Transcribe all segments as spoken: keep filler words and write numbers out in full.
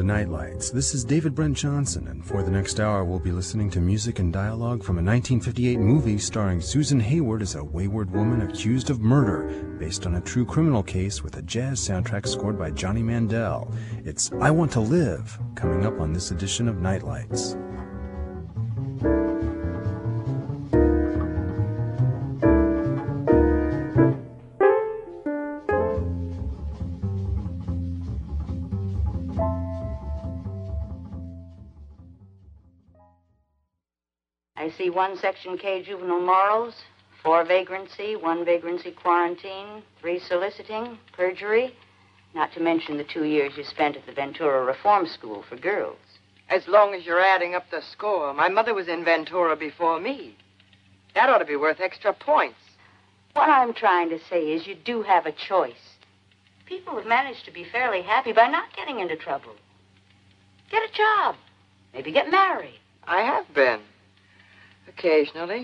Nightlights. This is David Brent Johnson, and for the next hour we'll be listening to music and dialogue from a nineteen fifty-eight movie starring Susan Hayward as a wayward woman accused of murder, based on a true criminal case with a jazz soundtrack scored by Johnny Mandel. It's I Want to Live, coming up on this edition of Nightlights. I see one Section K juvenile morals, four vagrancy, one vagrancy quarantine, three soliciting, perjury, not to mention the two years you spent at the Ventura Reform School for girls. As long as you're adding up the score. My mother was in Ventura before me. That ought to be worth extra points. What I'm trying to say is you do have a choice. People have managed to be fairly happy by not getting into trouble. Get a job. Maybe get married. I have been. Occasionally.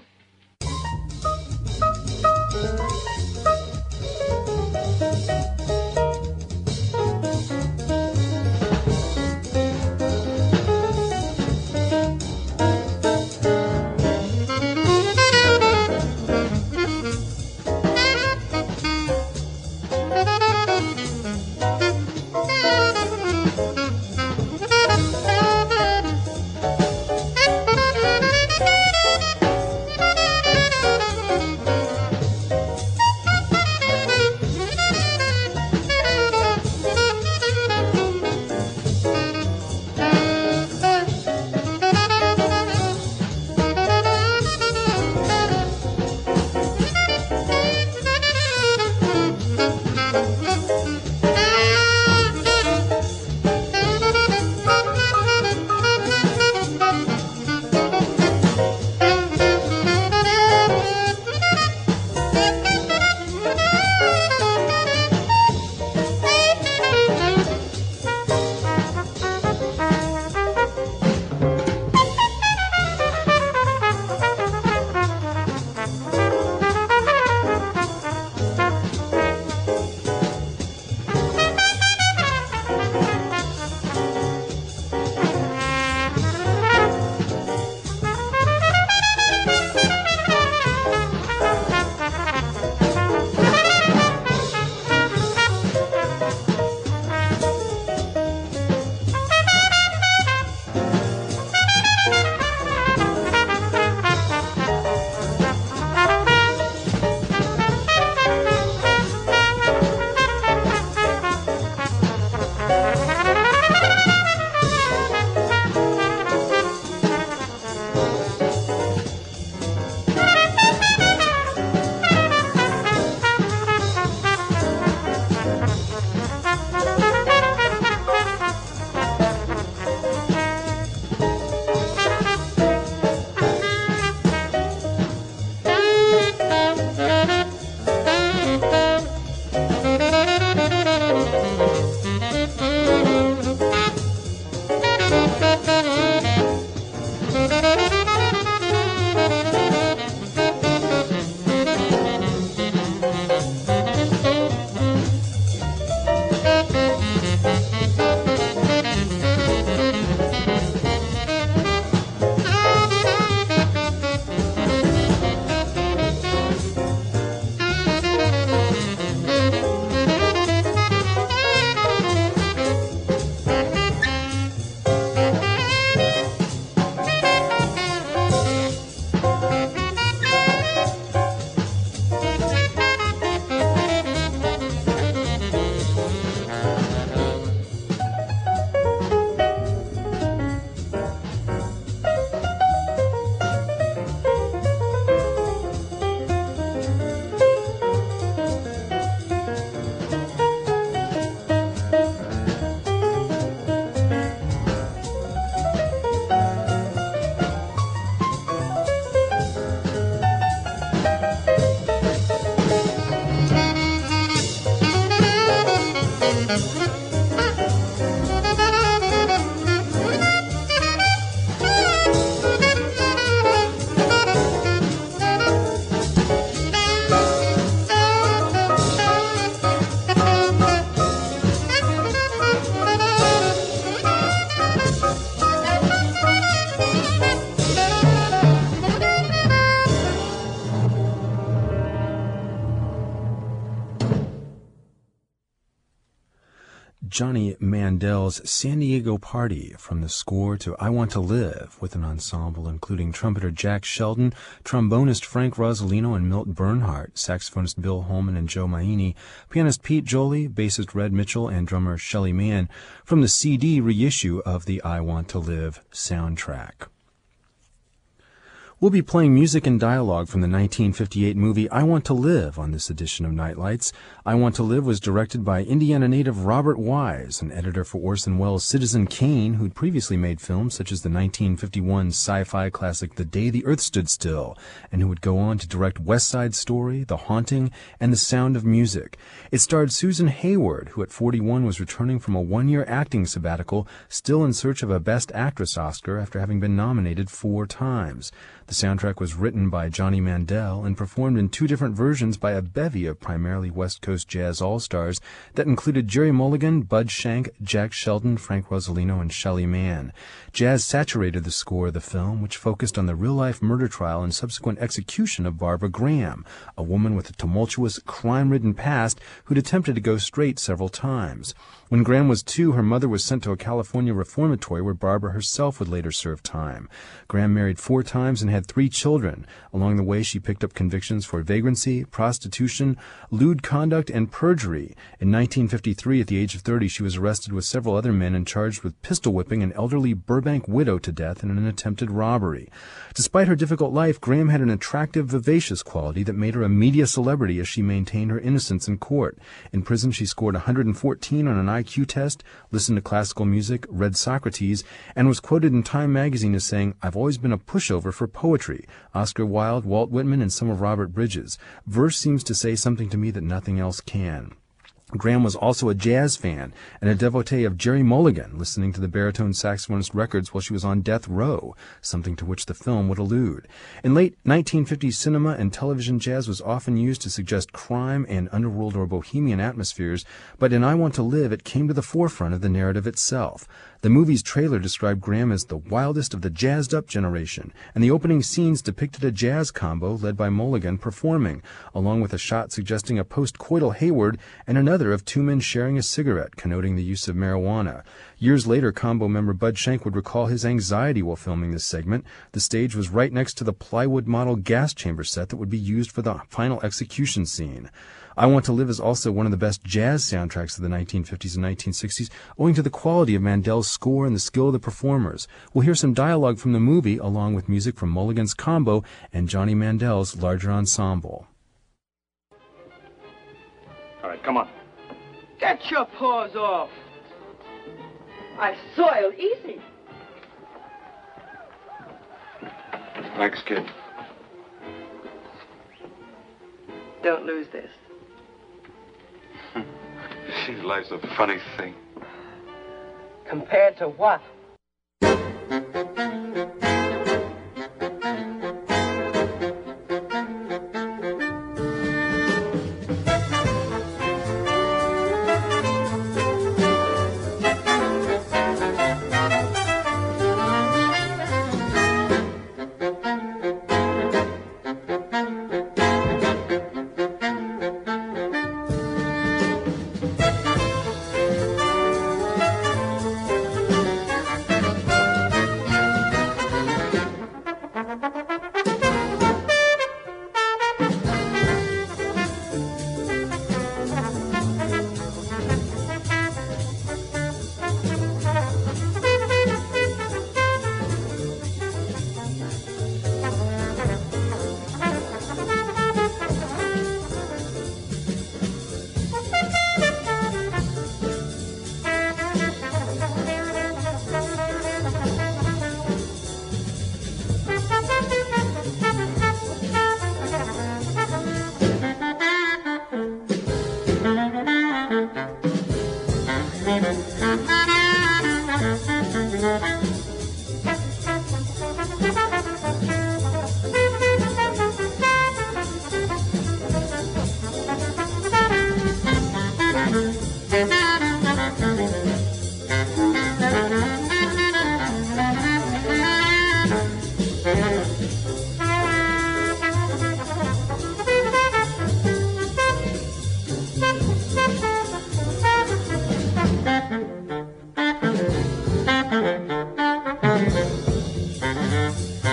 Johnny Mandel's San Diego Party from the score to I Want to Live, with an ensemble including trumpeter Jack Sheldon, trombonist Frank Rosolino and Milt Bernhardt, saxophonist Bill Holman and Joe Maini, pianist Pete Jolie, bassist Red Mitchell, and drummer Shelly Manne, from the C D reissue of the I Want to Live soundtrack. We'll be playing music and dialogue from the nineteen fifty-eight movie I Want to Live on this edition of Nightlights. I Want to Live was directed by Indiana native Robert Wise, an editor for Orson Welles' Citizen Kane, who'd previously made films such as the nineteen fifty-one sci-fi classic The Day the Earth Stood Still, and who would go on to direct West Side Story, The Haunting, and The Sound of Music. It starred Susan Hayward, who at forty-one was returning from a one-year acting sabbatical, still in search of a Best Actress Oscar after having been nominated four times. The soundtrack was written by Johnny Mandel and performed in two different versions by a bevy of primarily West Coast jazz all-stars that included Jerry Mulligan, Bud Shank, Jack Sheldon, Frank Rosolino, and Shelly Manne. Jazz saturated the score of the film, which focused on the real-life murder trial and subsequent execution of Barbara Graham, a woman with a tumultuous, crime-ridden past who'd attempted to go straight several times. When Graham was two, her mother was sent to a California reformatory where Barbara herself would later serve time. Graham married four times and had three children. Along the way, she picked up convictions for vagrancy, prostitution, lewd conduct, and perjury. In nineteen fifty-three, at the age of thirty, she was arrested with several other men and charged with pistol whipping an elderly Burbank widow to death in an attempted robbery. Despite her difficult life, Graham had an attractive, vivacious quality that made her a media celebrity as she maintained her innocence in court. In prison, she scored one hundred fourteen on an I Q test, listened to classical music, read Socrates, and was quoted in Time magazine as saying, "I've always been a pushover for poetry." Oscar Wilde, Walt Whitman, and some of Robert Bridges. Verse seems to say something to me that nothing else can. Graham was also a jazz fan and a devotee of Jerry Mulligan, listening to the baritone saxophonist records while she was on death row, something to which the film would allude. In late nineteen fifties cinema and television, jazz was often used to suggest crime and underworld or bohemian atmospheres, but in I Want to Live it came to the forefront of the narrative itself. The movie's trailer described Graham as the wildest of the jazzed-up generation, and the opening scenes depicted a jazz combo led by Mulligan performing, along with a shot suggesting a post-coital Hayward and another of two men sharing a cigarette, connoting the use of marijuana. Years later, combo member Bud Shank would recall his anxiety while filming this segment. The stage was right next to the plywood model gas chamber set that would be used for the final execution scene. I Want to Live is also one of the best jazz soundtracks of the nineteen fifties and nineteen sixties, owing to the quality of Mandel's score and the skill of the performers. We'll hear some dialogue from the movie, along with music from Mulligan's combo and Johnny Mandel's larger ensemble. All right, come on. Get your paws off. I soil easy. Thanks, kid. Don't lose this. Life's a funny thing. Compared to what?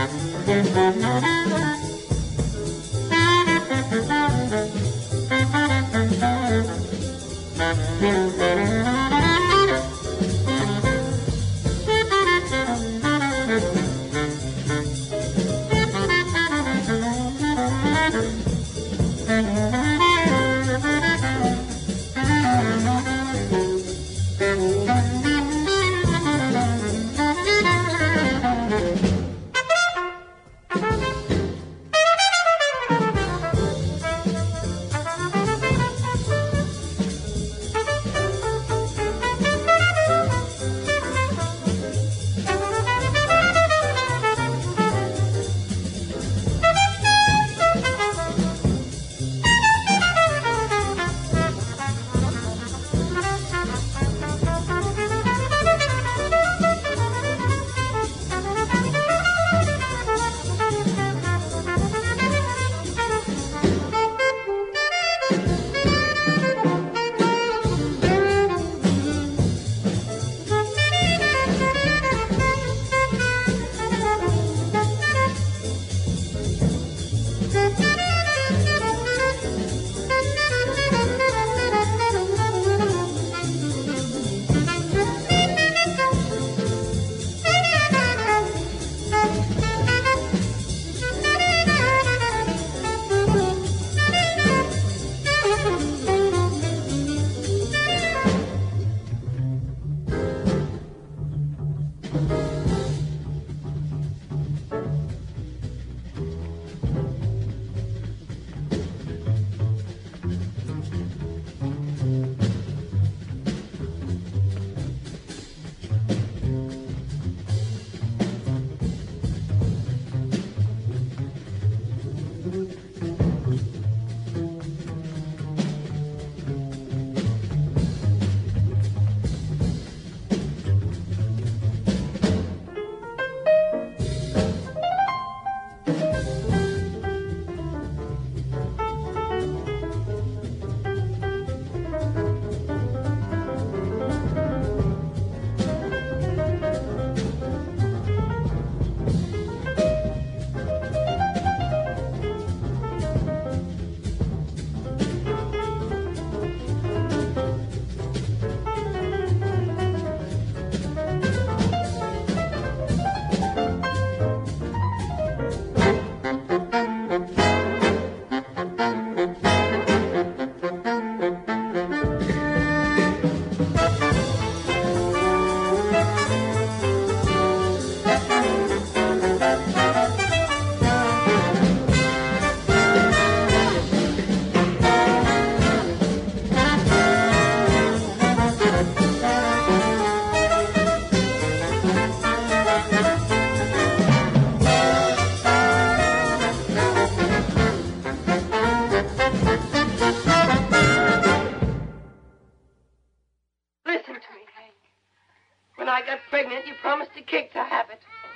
pregnant, you promised to kick the habit.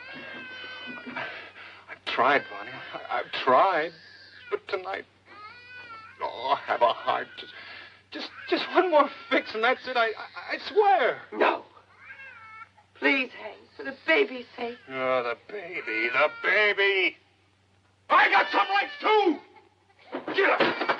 I've tried, Bonnie. I, I've tried. But tonight, oh, I have a heart. Just, just, just one more fix, and that's it. I, I, I swear. No. Please, Hank, for the baby's sake. Oh, the baby, the baby. I got some rights, too. Get up.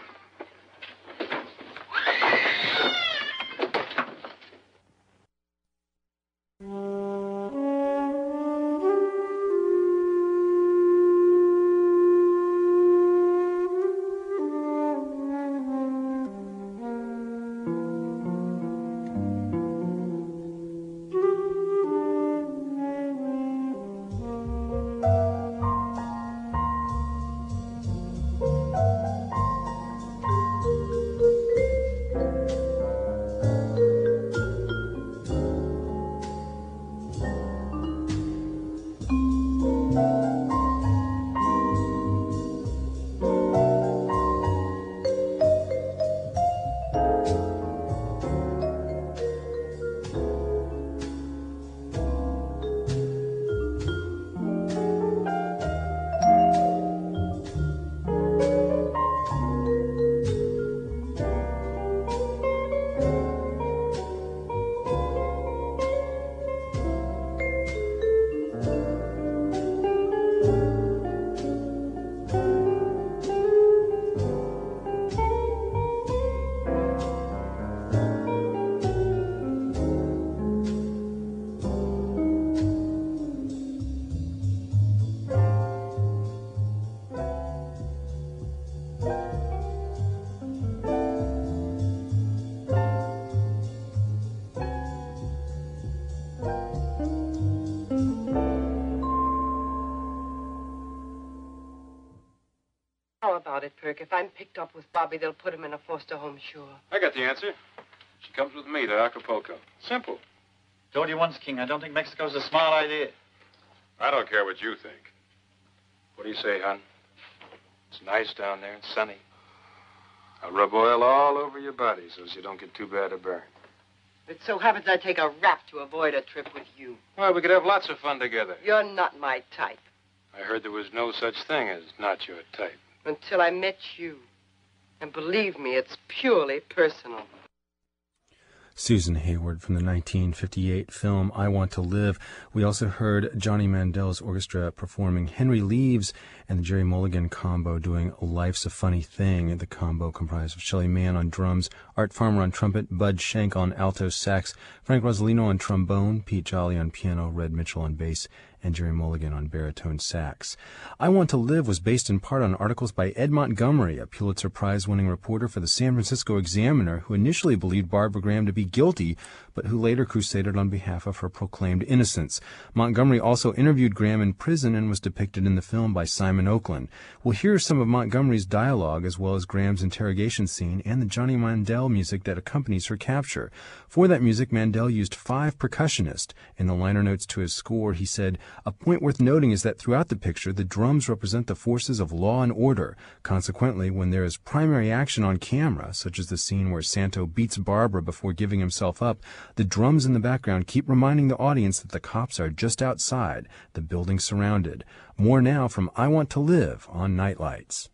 How about it, Perk? If I'm picked up with Bobby, they'll put him in a foster home, sure. I got the answer. She comes with me to Acapulco. Simple. Told you once, King, I don't think Mexico's a smart idea. I don't care what you think. What do you say, hon? It's nice down there. It's sunny. I'll rub oil all over your body so you don't get too bad a burn. It so happens I take a rap to avoid a trip with you. Well, we could have lots of fun together. You're not my type. I heard there was no such thing as not your type. Until I met you. And believe me, it's purely personal. Susan Hayward from the nineteen fifty-eight film I Want to Live. We also heard Johnny Mandel's orchestra performing Henry Leaves and the Jerry Mulligan combo doing Life's a Funny Thing. The combo comprised of Shelley Mann on drums, Art Farmer on trumpet, Bud Shank on alto sax, Frank Rosalino on trombone, Pete Jolly on piano, Red Mitchell on bass, and Jerry Mulligan on baritone sax. I Want to Live was based in part on articles by Ed Montgomery, a Pulitzer Prize-winning reporter for the San Francisco Examiner, who initially believed Barbara Graham to be guilty, but who later crusaded on behalf of her proclaimed innocence. Montgomery also interviewed Graham in prison and was depicted in the film by Simon Oakland. We'll hear some of Montgomery's dialogue as well as Graham's interrogation scene and the Johnny Mandel music that accompanies her capture. For that music, Mandel used five percussionists. In the liner notes to his score, he said, "A point worth noting is that throughout the picture, the drums represent the forces of law and order. Consequently, when there is primary action on camera, such as the scene where Santo beats Barbara before giving himself up, the drums in the background keep reminding the audience that the cops are just outside, the building surrounded." More now from I Want to Live on Nightlights.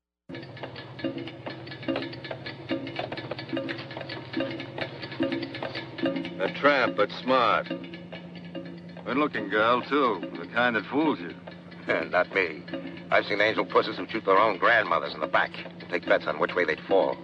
A tramp, but smart. Good-looking girl, too. The kind that fools you. Not me. I've seen angel pussies who shoot their own grandmothers in the back and take bets on which way they'd fall.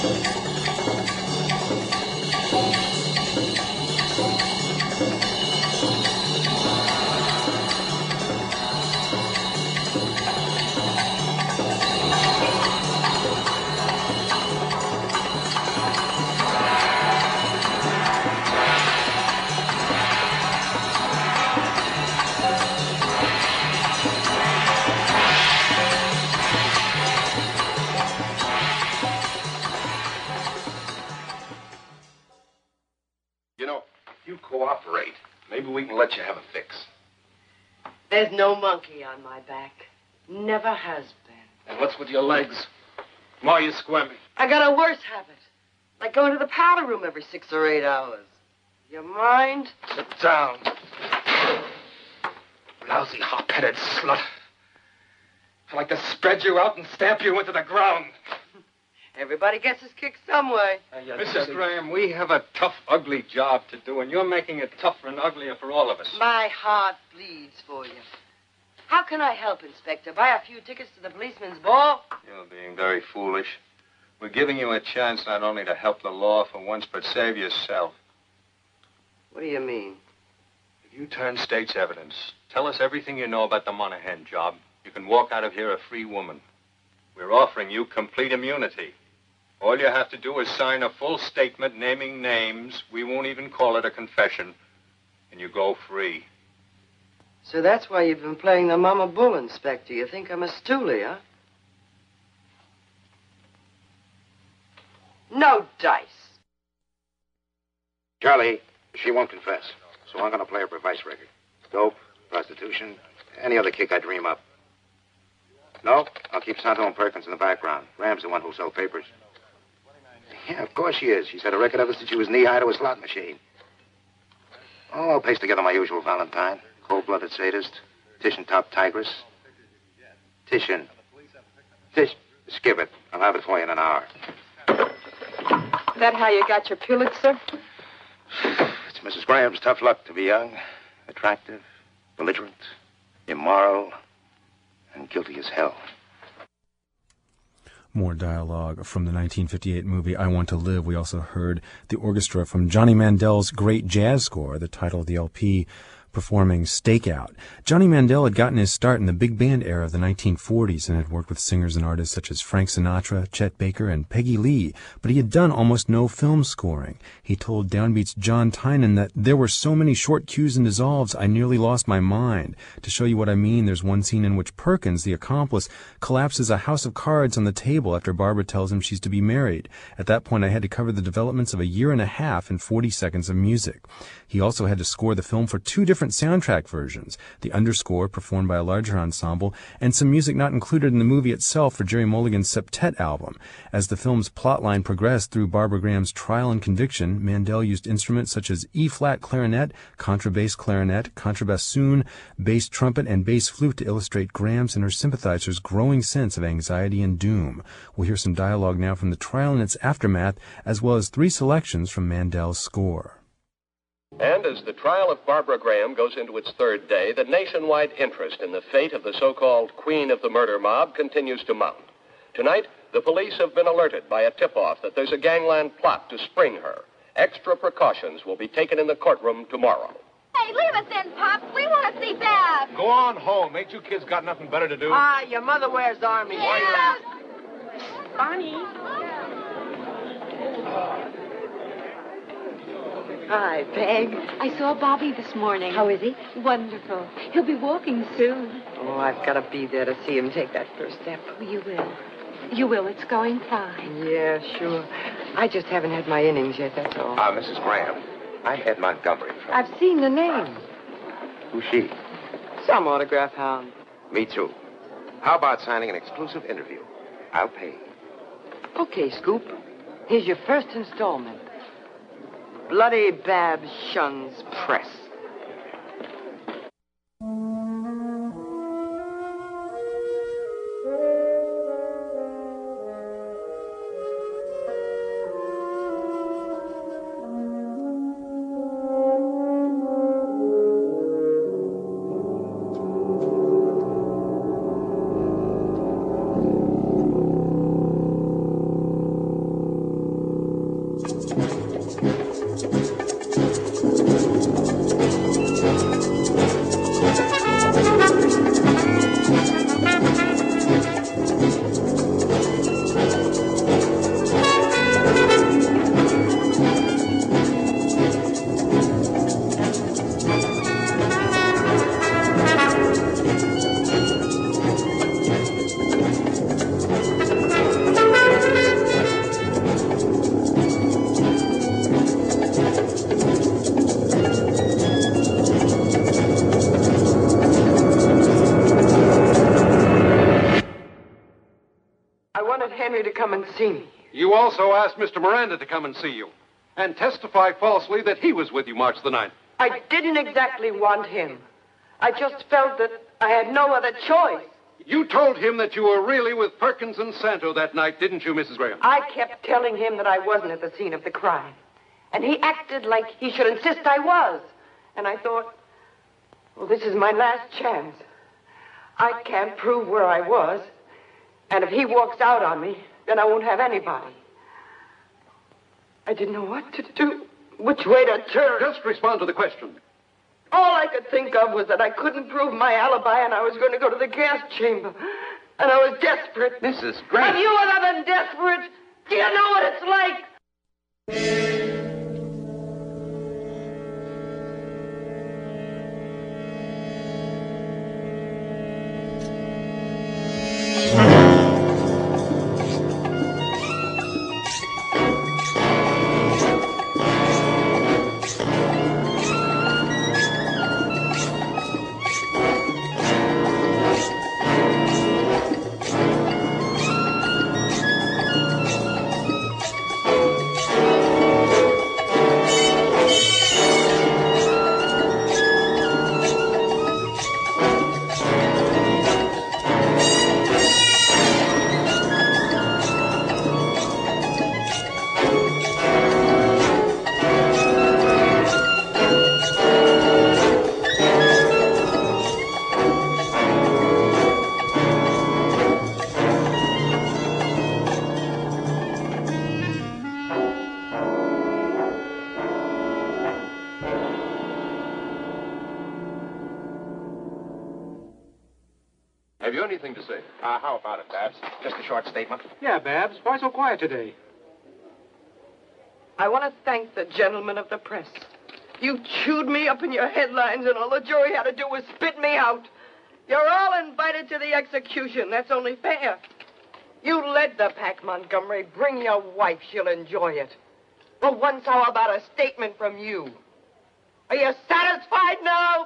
Cooperate. Maybe we can let you have a fix. There's no monkey on my back. Never has been. And what's with your legs? Why are you squirming? I got a worse habit. Like going to the powder room every six or eight hours. You mind? Sit down. Lousy hop-headed slut. I'd like to spread you out and stamp you into the ground. Everybody gets his kick some way. Uh, Missus Graham, we have a tough, ugly job to do, and you're making it tougher and uglier for all of us. My heart bleeds for you. How can I help, Inspector? Buy a few tickets to the policeman's ball? You're being very foolish. We're giving you a chance not only to help the law for once, but save yourself. What do you mean? If you turn state's evidence, tell us everything you know about the Monahan job, you can walk out of here a free woman. We're offering you complete immunity. All you have to do is sign a full statement naming names. We won't even call it a confession. And you go free. So that's why you've been playing the mama bull, Inspector. You think I'm a stoolie, huh? No dice. Charlie, she won't confess. So I'm going to play her for vice record. Dope, prostitution, any other kick I dream up. No, I'll keep Santo and Perkins in the background. Graham's the one who'll sell papers. Yeah, of course she is. She's had a record of it since she was knee-high to a slot machine. Oh, I'll paste together my usual Valentine. Cold-blooded sadist. Titian-top tigress. Titian. Tish, skip it. I'll have it for you in an hour. That how you got your Pulitzer? It's Missus Graham's tough luck to be young, attractive, belligerent, immoral, and guilty as hell. More dialogue from the nineteen fifty-eight movie I Want to Live. We also heard the orchestra from Johnny Mandel's great jazz score, the title of the L P, performing Stakeout. Johnny Mandel had gotten his start in the big band era of the nineteen forties and had worked with singers and artists such as Frank Sinatra, Chet Baker, and Peggy Lee, but he had done almost no film scoring. He told Downbeat's John Tynan that there were so many short cues and dissolves, I nearly lost my mind. To show you what I mean, there's one scene in which Perkins, the accomplice, collapses a house of cards on the table after Barbara tells him she's to be married. At that point, I had to cover the developments of a year and a half in forty seconds of music. He also had to score the film for two different soundtrack versions, the underscore performed by a larger ensemble, and some music not included in the movie itself for Jerry Mulligan's Septet album. As the film's plotline progressed through Barbara Graham's trial and conviction, Mandel used instruments such as E-flat clarinet, contrabass clarinet, contrabassoon, bass trumpet, and bass flute to illustrate Graham's and her sympathizers' growing sense of anxiety and doom. We'll hear some dialogue now from the trial and its aftermath, as well as three selections from Mandel's score. And as the trial of Barbara Graham goes into its third day, the nationwide interest in the fate of the so-called queen of the murder mob continues to mount. Tonight, the police have been alerted by a tip-off that there's a gangland plot to spring her. Extra precautions will be taken in the courtroom tomorrow. Hey, leave us in, Pops. We want to see Bab. Go on home. Ain't you kids got nothing better to do? Ah, your mother wears army. Yeah. Bonnie. Hi, Peg. I saw Bobby this morning. How is he? Wonderful. He'll be walking soon. Oh, I've got to be there to see him take that first step. Oh, you will. You will. It's going fine. Yeah, sure. I just haven't had my innings yet, that's all. Ah, uh, Missus Graham, I'm Ed Montgomery. From... I've seen the name. Who's she? Some autograph hound. Me too. How about signing an exclusive interview? I'll pay. Okay, Scoop. Here's your first installment. Bloody Bab shuns press. Henry to come and see me. You also asked Mister Miranda to come and see you and testify falsely that he was with you March the ninth. I didn't exactly want him. I just felt that I had no other choice. You told him that you were really with Perkins and Santo that night, didn't you, Missus Graham? I kept telling him that I wasn't at the scene of the crime. And he acted like he should insist I was. And I thought, well, this is my last chance. I can't prove where I was. And if he walks out on me, then I won't have anybody. I didn't know what to do, which way to turn. Just respond to the question. All I could think of was that I couldn't prove my alibi and I was going to go to the gas chamber. And I was desperate. Missus Graham. Have you ever been desperate? Do you know what it's like? Have you anything to say? Uh, how about it, Babs? Just a short statement. Yeah, Babs. Why so quiet today? I want to thank the gentlemen of the press. You chewed me up in your headlines, and all the jury had to do was spit me out. You're all invited to the execution. That's only fair. You led the pack, Montgomery. Bring your wife. She'll enjoy it. But once, how about a statement from you? Are you satisfied now?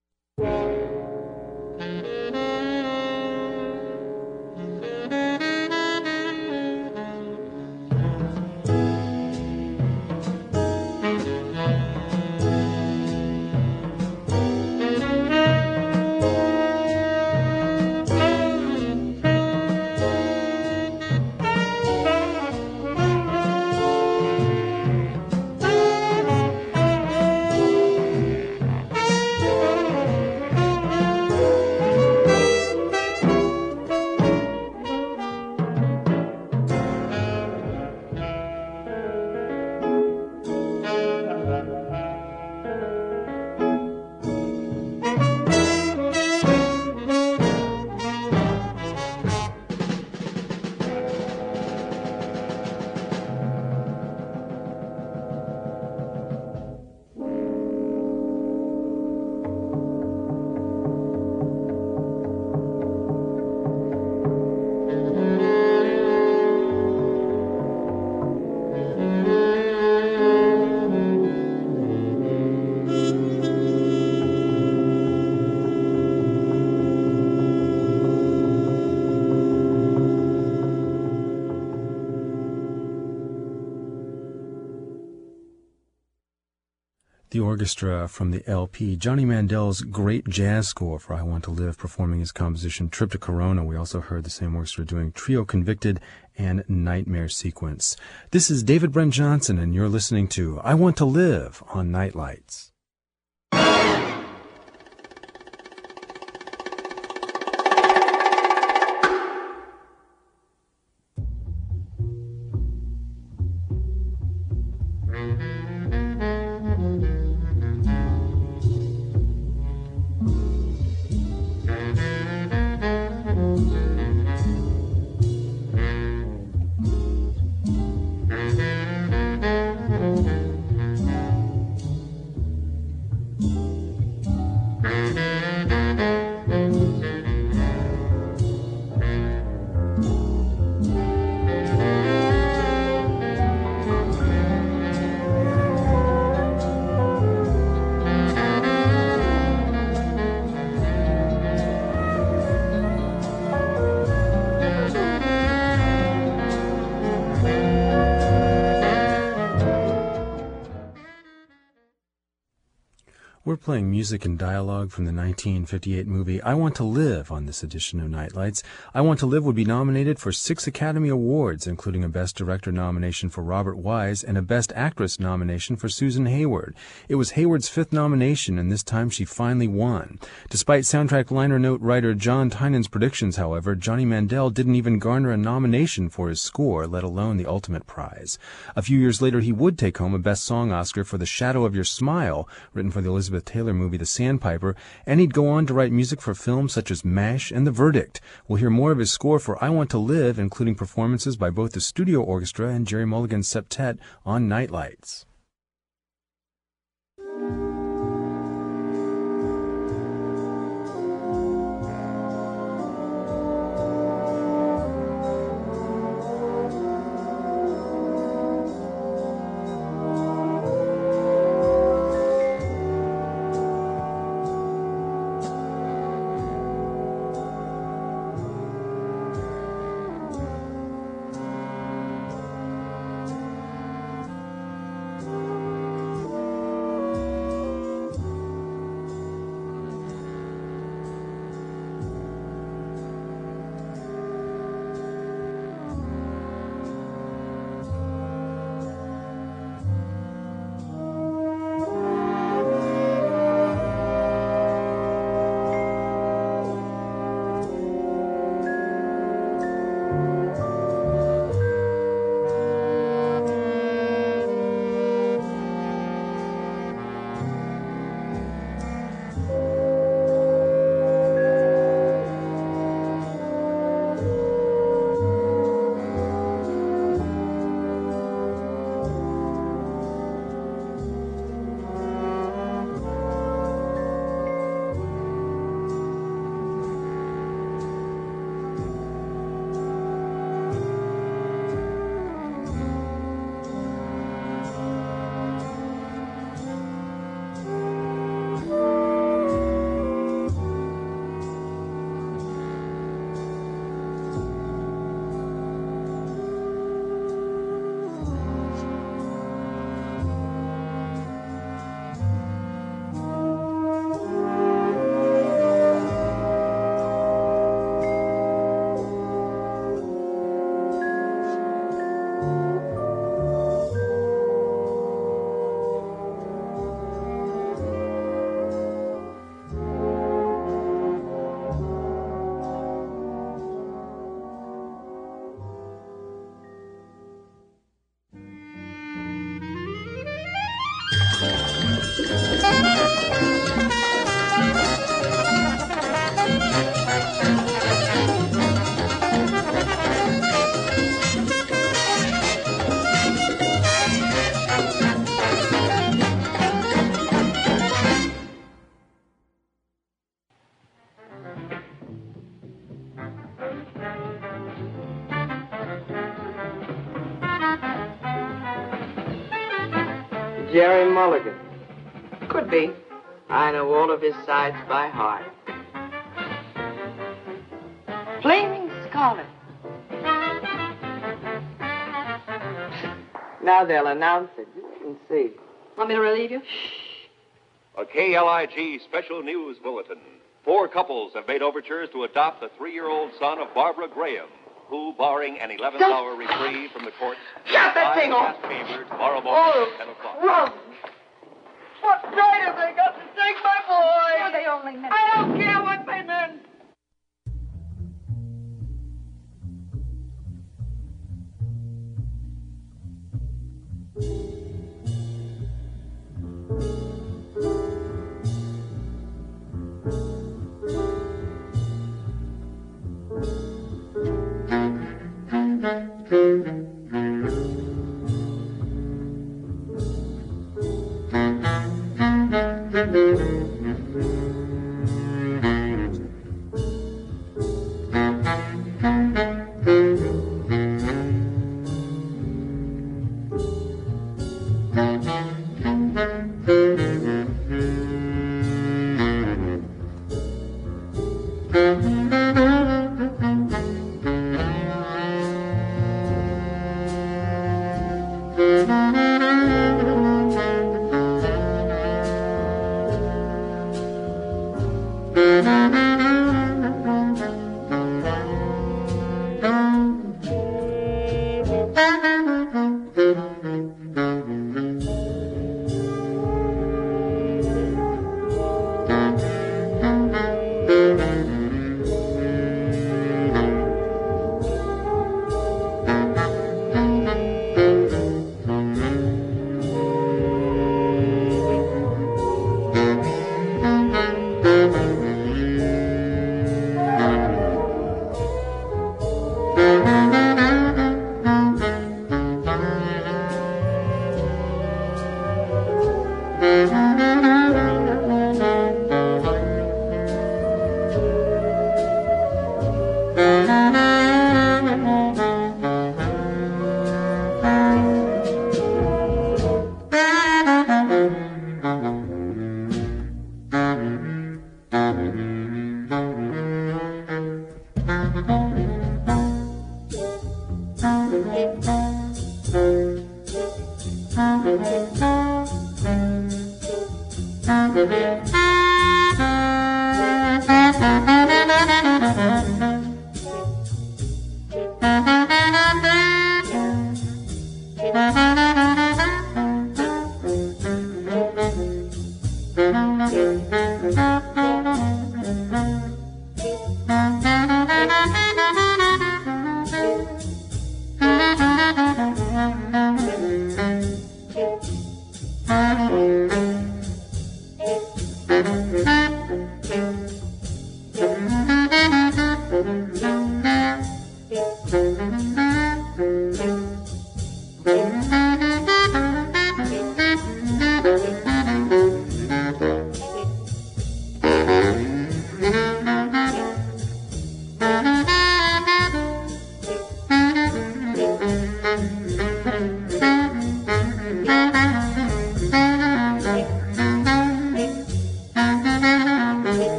The orchestra from the L P, Johnny Mandel's great jazz score for I Want to Live, performing his composition Trip to Corona. We also heard the same orchestra doing Trio Convicted and Nightmare Sequence. This is David Brent Johnson, and you're listening to I Want to Live on Night Lights. We're playing music and dialogue from the nineteen fifty-eight movie I Want to Live on this edition of Nightlights. I Want to Live would be nominated for six Academy Awards, including a Best Director nomination for Robert Wise and a Best Actress nomination for Susan Hayward. It was Hayward's fifth nomination, and this time she finally won. Despite soundtrack liner note writer John Tynan's predictions, however, Johnny Mandel didn't even garner a nomination for his score, let alone the ultimate prize. A few years later, he would take home a Best Song Oscar for The Shadow of Your Smile, written for the Elizabeth Taylor movie The Sandpiper, and he'd go on to write music for films such as MASH and The Verdict. We'll hear more of his score for I Want to Live, including performances by both the studio orchestra and Jerry Mulligan's septet on Nightlights. Jerry Mulligan. Could be. I know all of his sides by heart. Flaming Scarlet. Now they'll announce it. You can see. Want me to relieve you? A K L I G special news bulletin. Four couples have made overtures to adopt the three-year-old son of Barbara Graham, who, barring an eleventh-hour reprieve from the courts, Shut that thing off! favored tomorrow morning Oh, at ten o'clock. run! What right have they got to take my boy? Oh, they only meant... I don't care what they meant.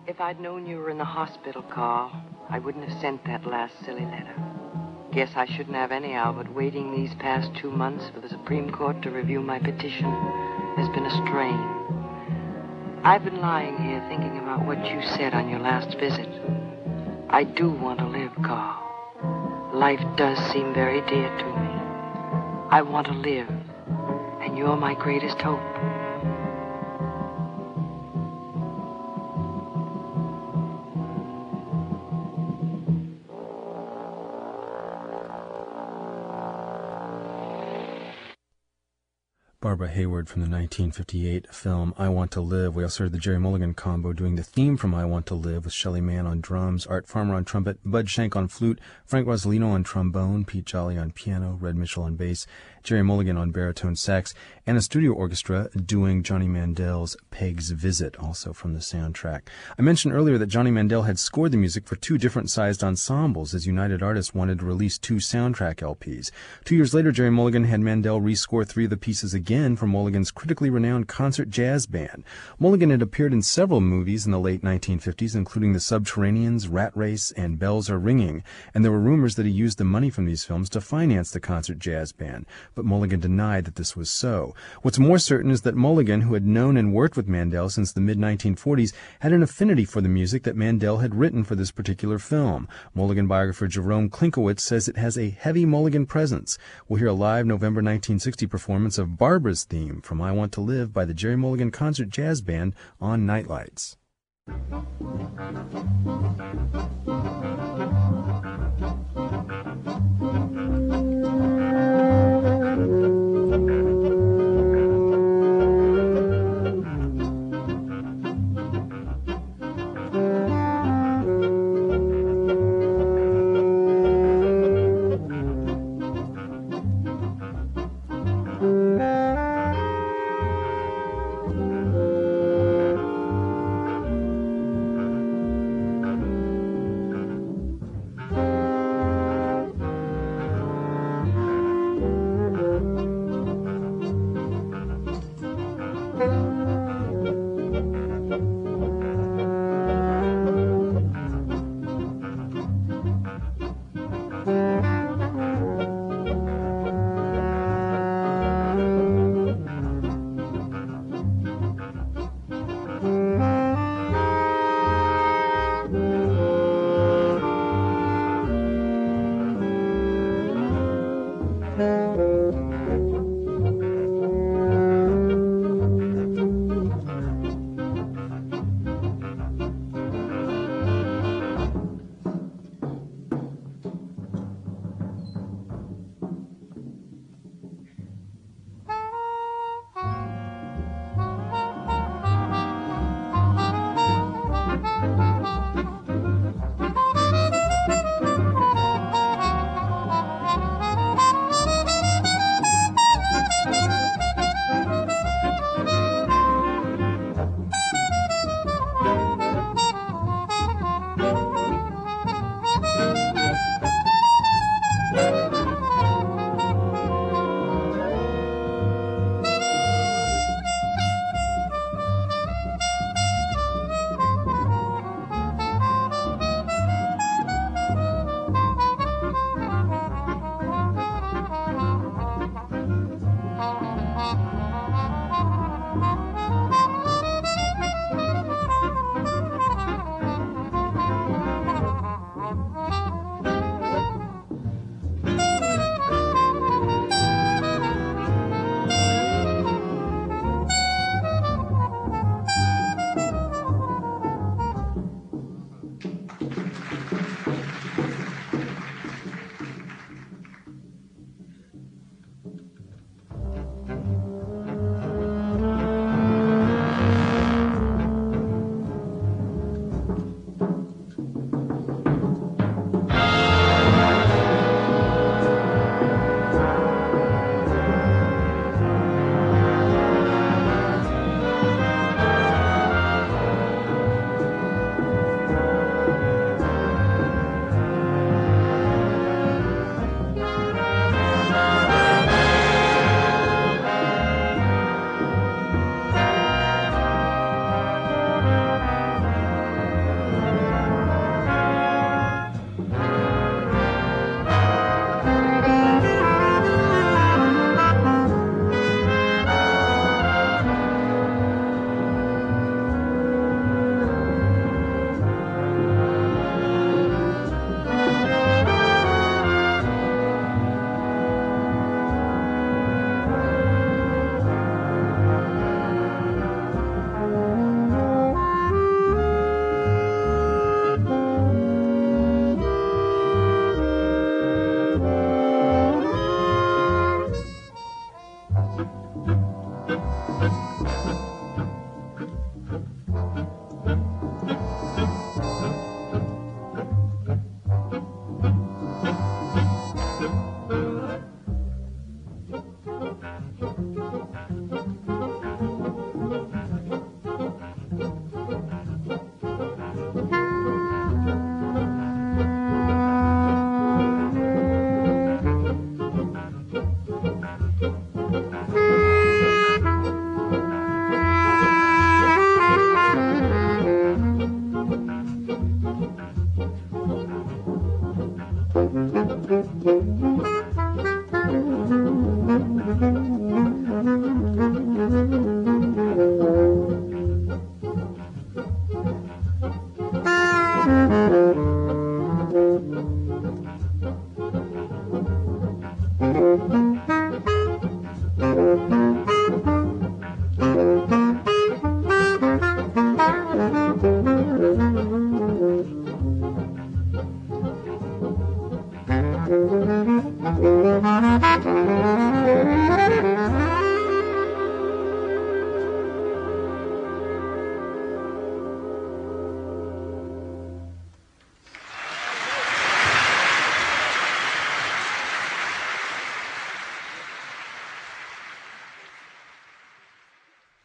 If I'd known you were in the hospital, Carl, I wouldn't have sent that last silly letter. Guess I shouldn't have anyhow, but waiting these past two months for the Supreme Court to review my petition has been a strain. I've been lying here thinking about what you said on your last visit. I do want to live, Carl. Life does seem very dear to me. I want to live, and you're my greatest hope. Barbara Hayward from the nineteen fifty-eight film I Want to Live. We also heard the Jerry Mulligan combo doing the theme from I Want to Live with Shelley Mann on drums, Art Farmer on trumpet, Bud Shank on flute, Frank Rosalino on trombone, Pete Jolly on piano, Red Mitchell on bass, Jerry Mulligan on baritone sax, and a studio orchestra doing Johnny Mandel's Peg's Visit, also from the soundtrack. I mentioned earlier that Johnny Mandel had scored the music for two different-sized ensembles as United Artists wanted to release two soundtrack L Ps. Two years later, Jerry Mulligan had Mandel rescore three of the pieces again for Mulligan's critically renowned concert jazz band. Mulligan had appeared in several movies in the late nineteen fifties, including The Subterraneans, Rat Race, and Bells Are Ringing, and there were rumors that he used the money from these films to finance the concert jazz band, but Mulligan denied that this was so. What's more certain is that Mulligan, who had known and worked with Mandel since the mid nineteen forties, had an affinity for the music that Mandel had written for this particular film. Mulligan biographer Jerome Klinkowitz says it has a heavy Mulligan presence. We'll hear a live November nineteen sixty performance of Barbara's theme from I Want to Live by the Jerry Mulligan Concert Jazz Band on Nightlights.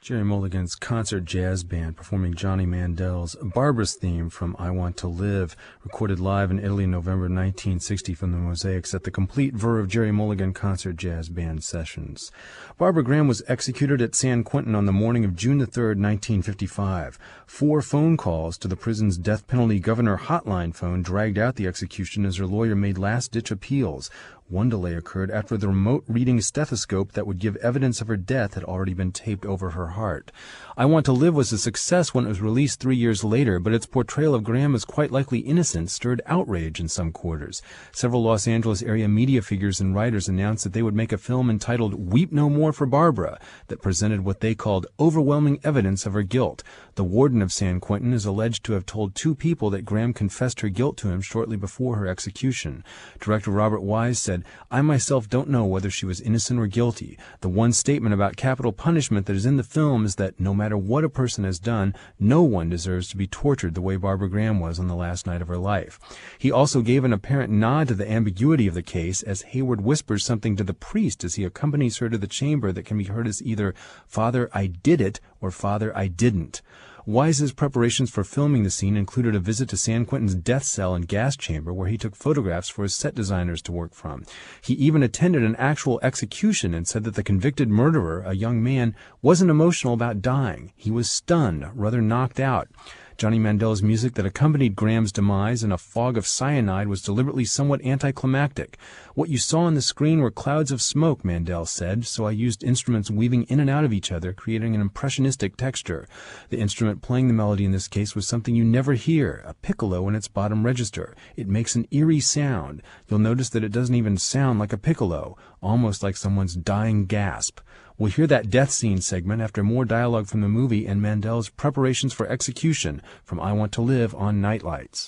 Jerry Mulligan's concert jazz band performing Johnny Mandel's Barbara's theme from I Want to Live, recorded live in Italy in November nineteen sixty from the Mosaics at the Complete Verve Jerry Mulligan Concert Jazz Band Sessions. Barbara Graham was executed at San Quentin on the morning of June the third, nineteen fifty-five. Four phone calls to the prison's death penalty governor hotline phone dragged out the execution as her lawyer made last-ditch appeals. One delay occurred after the remote reading stethoscope that would give evidence of her death had already been taped over her heart. I Want to Live was a success when it was released three years later, but its portrayal of Graham as quite likely innocent stirred outrage in some quarters. Several Los Angeles area media figures and writers announced that they would make a film entitled Weep No More for Barbara that presented what they called overwhelming evidence of her guilt. The warden of San Quentin is alleged to have told two people that Graham confessed her guilt to him shortly before her execution. Director Robert Wise said, I myself don't know whether she was innocent or guilty. The one statement about capital punishment that is in the film is that no matter what a person has done, no one deserves to be tortured the way Barbara Graham was on the last night of her life. He also gave an apparent nod to the ambiguity of the case as Hayward whispers something to the priest as he accompanies her to the chamber that can be heard as either, Father, I did it, or Father, I didn't. Wise's preparations for filming the scene included a visit to San Quentin's death cell and gas chamber where he took photographs for his set designers to work from. He even attended an actual execution and said that the convicted murderer, a young man, wasn't emotional about dying. He was stunned, rather knocked out. Johnny Mandel's music that accompanied Graham's demise in a fog of cyanide was deliberately somewhat anticlimactic. What you saw on the screen were clouds of smoke, Mandel said, so I used instruments weaving in and out of each other, creating an impressionistic texture. The instrument playing the melody in this case was something you never hear, a piccolo in its bottom register. It makes an eerie sound. You'll notice that it doesn't even sound like a piccolo, almost like someone's dying gasp. We'll hear that death scene segment after more dialogue from the movie and Mandel's preparations for execution from I Want to Live on Nightlights.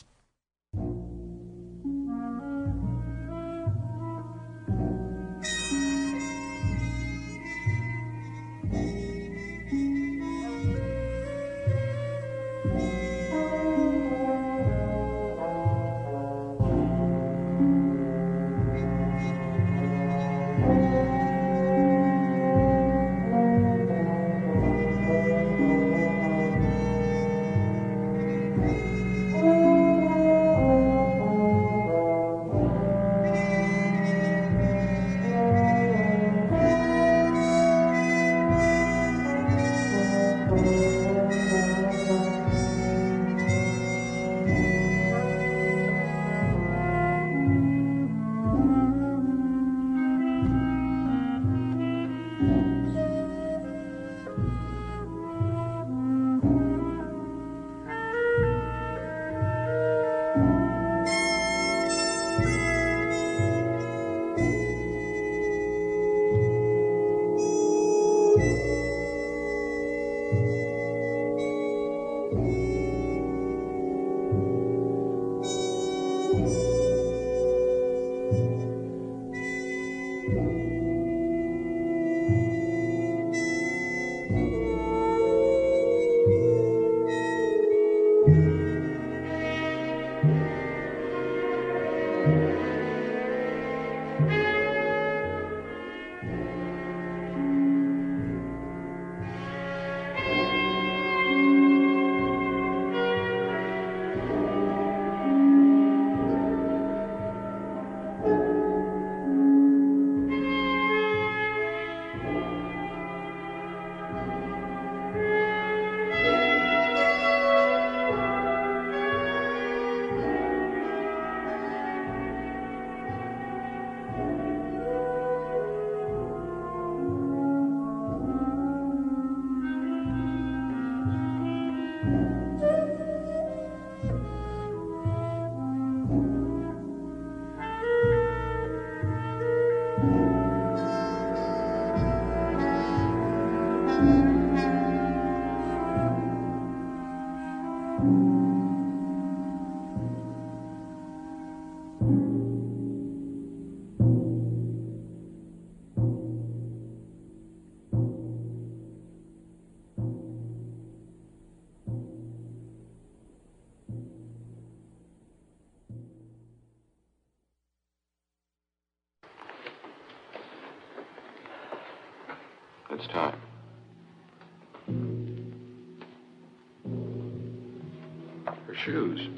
shoes.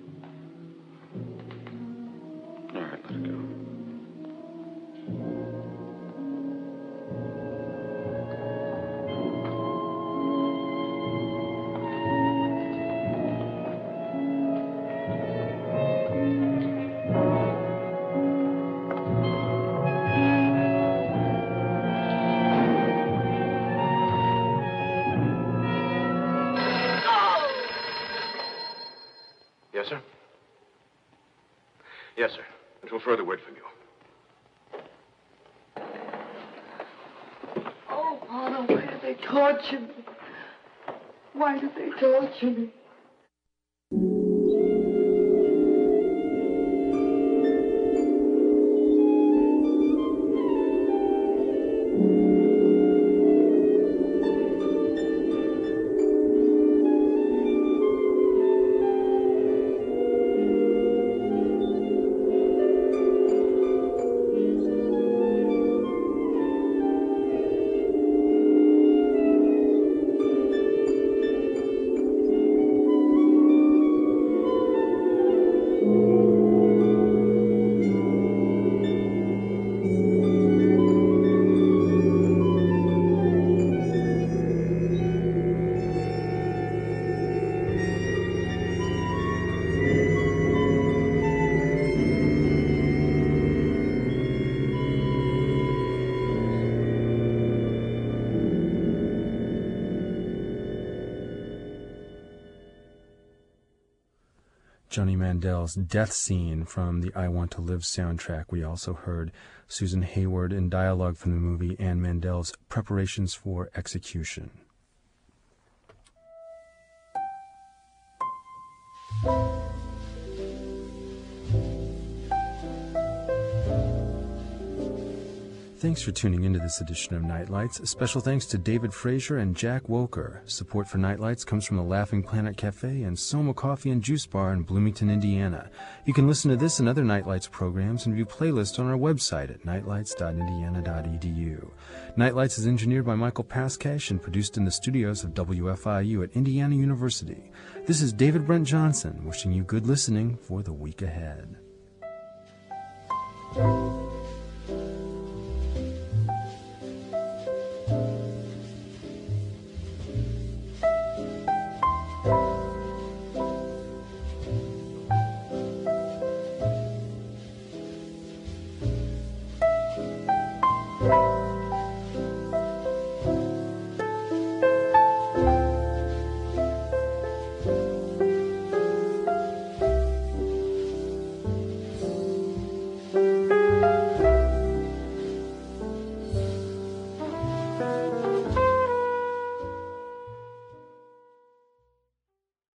All right, let it go. Yes, sir? Yes, sir. Until further word from you. Oh, Father, why did they torture me? Why did they torture me? Johnny Mandel's death scene from the I Want to Live soundtrack. We also heard Susan Hayward in dialogue from the movie and Mandel's preparations for execution. Thanks for tuning into this edition of Nightlights. Special thanks to David Frazier and Jack Woker. Support for Nightlights comes from the Laughing Planet Cafe and Soma Coffee and Juice Bar in Bloomington, Indiana. You can listen to this and other Nightlights programs and view playlists on our website at nightlights dot indiana dot e d u. Nightlights is engineered by Michael Pascash and produced in the studios of W F I U at Indiana University. This is David Brent Johnson wishing you good listening for the week ahead.